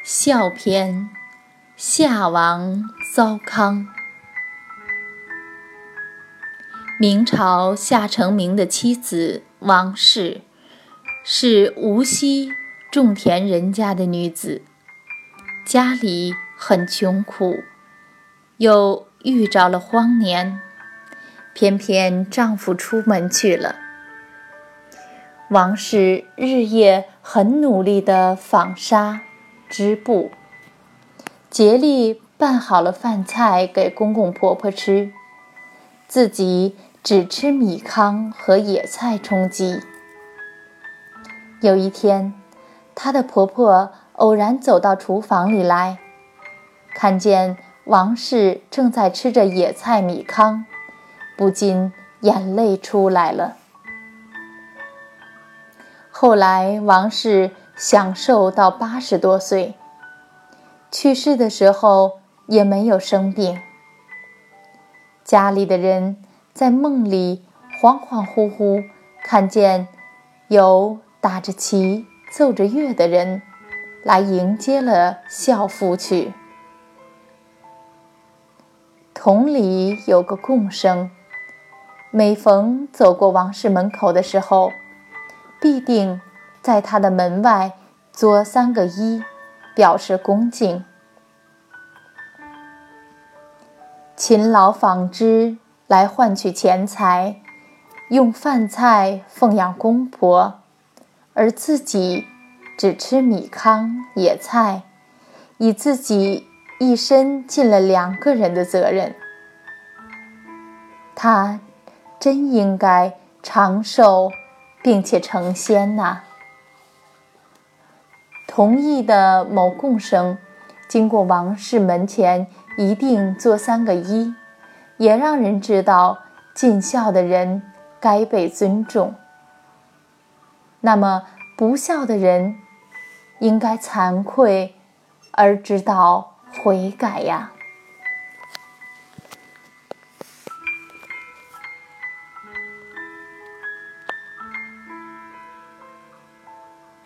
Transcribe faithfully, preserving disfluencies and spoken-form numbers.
孝篇，夏王糟糠。明朝夏承明的妻子王氏，是无锡种田人家的女子，家里很穷苦，又遇着了荒年，偏偏丈夫出门去了。王氏日夜很努力地纺纱织布，竭力办好了饭菜给公公婆婆吃，自己只吃米糠和野菜充饥。有一天，她的婆婆偶然走到厨房里来，看见王氏正在吃着野菜米糠，不禁眼泪出来了。后来王氏享寿到八十多岁，去世的时候也没有生病。家里的人在梦里恍恍惚惚看见有打着旗奏着乐的人来迎接了孝夫去。同里有个贡生，每逢走过王氏门口的时候，必定在他的门外作三个揖，表示恭敬。勤劳纺织来换取钱财，用饭菜奉养公婆，而自己只吃米糠野菜，以自己一身尽了两个人的责任。他真应该长寿并且成仙呐！同意的某贡生经过王氏门前一定做三个揖，也让人知道尽孝的人该被尊重。那么不孝的人应该惭愧而知道悔改呀。